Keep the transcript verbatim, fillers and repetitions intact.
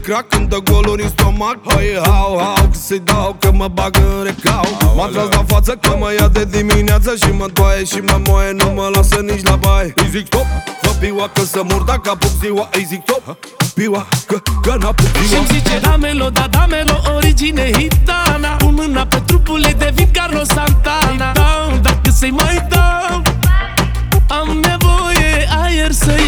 crack, când dă goluri în stomac. Păi hau, hau, că să-i dau, că mă bagă în recau. M-a tras la față că mă ia de dimineață și mă doaie și mă moaie, nu mă lasă nici la baie. Îi zic stop, fă piua că să mor dacă apuc ziua. Îi zic stop, piua, că, că n-apuc ziua. Și-mi zice damelo, da damelo, origine hitana. Pun mâna pe trupul ei, devin Carlos Santana. Dau, dacă să-i mai dau, am nevoie aer să